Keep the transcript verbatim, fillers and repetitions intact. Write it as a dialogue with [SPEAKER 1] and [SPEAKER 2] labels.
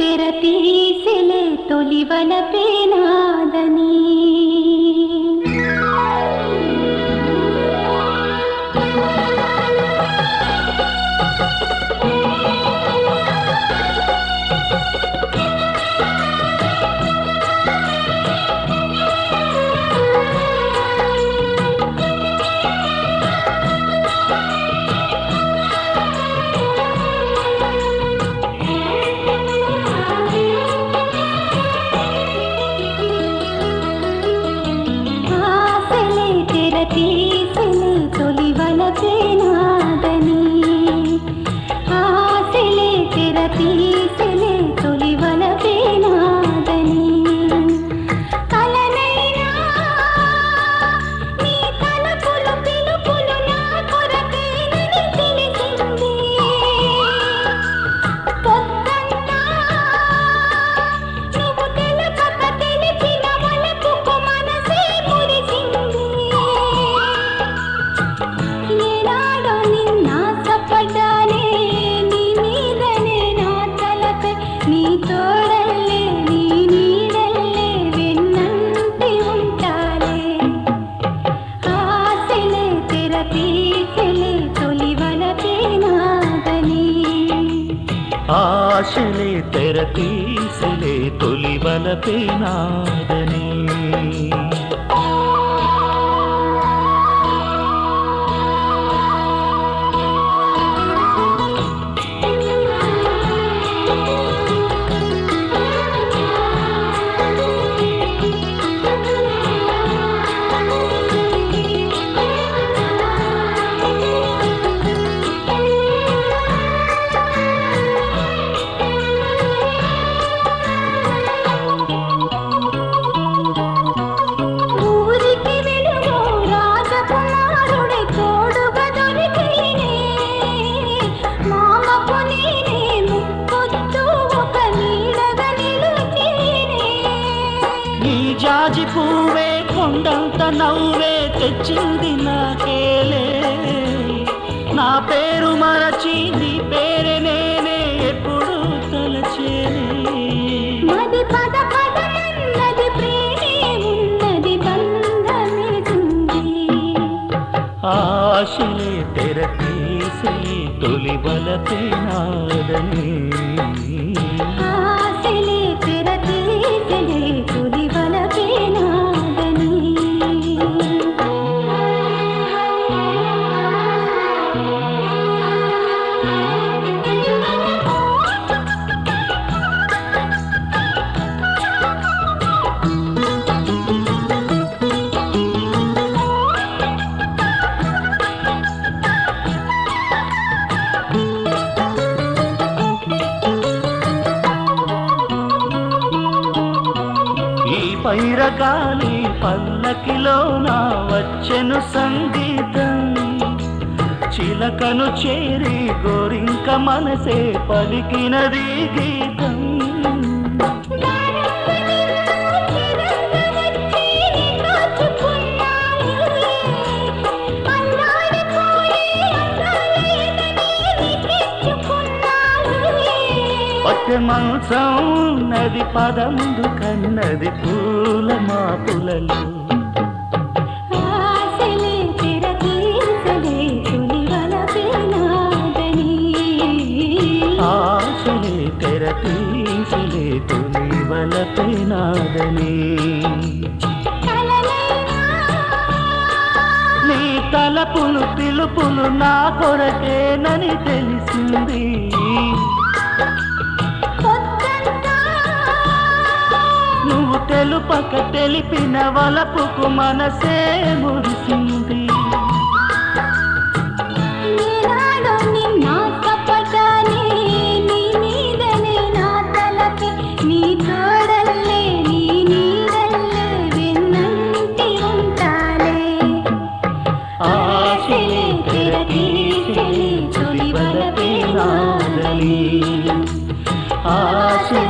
[SPEAKER 1] తెర తీసిలే తొలి వలపే నాదని
[SPEAKER 2] ఆశలే తెర తీసిలే తొలి వలపే నాదని జాజి పువ్వే కొండంత నవ్వే తెచ్చింది నాకేలే నా పేరు మరచి నీ పేరే నేనే ఎప్పుడు తలచేనే
[SPEAKER 1] మది పద పదమన్నది ప్రేమే ఉన్నది బంధమిస్తుంది
[SPEAKER 2] ఆశలే తెర తీసే తొలి వలపే నాదని
[SPEAKER 1] ఆశలే తెర తీసే తొలి వలపే నాదని
[SPEAKER 2] పైరగాలి పల్లకిలో నా వచ్చెను సంగీతం చిలకను చేరి గోరింక మనసే పలికినది గీతం మంచం నది పదముందు కన్నది పూల మాపులలో
[SPEAKER 1] ఆశలే తెర తీసలే తొలి వలపే నాదని
[SPEAKER 2] ఆశలే తెర తీసలే తొలి వలపే నాదని నీ తలపులు పిలుపులు నా కొరకేనని తెలిసింది నువ్వు తెలుపక తెలిపిన వలపుకు మనసే మురిసింది ఆశలే తెర తీసే తొలి వలపే నాదని ఆశ